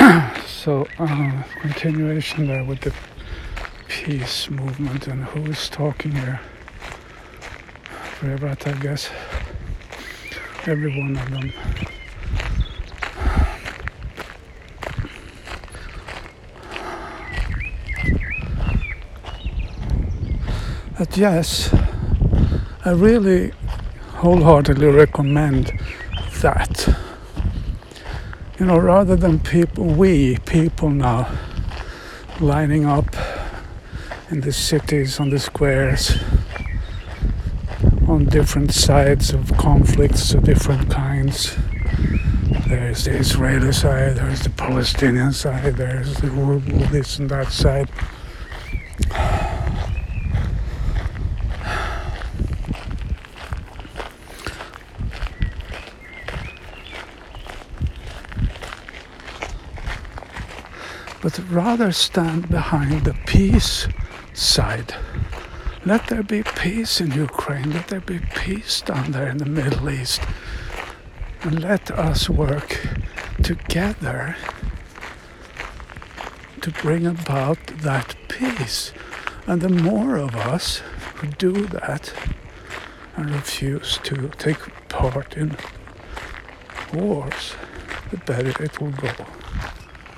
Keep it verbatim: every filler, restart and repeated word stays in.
So, uh, continuation there with the peace movement, and who is talking here? Frevat, I guess. Every one of them. But yes, I really wholeheartedly recommend that. You know, rather than people, we people now lining up in the cities, on the squares, on different sides of conflicts of different kinds. There's the Israeli side, there's the Palestinian side, there's the this and that side. But rather stand behind the peace side. Let there be peace in Ukraine. Let there be peace down there in the Middle East. And let us work together to bring about that peace. And the more of us who do that and refuse to take part in wars, the better it will go.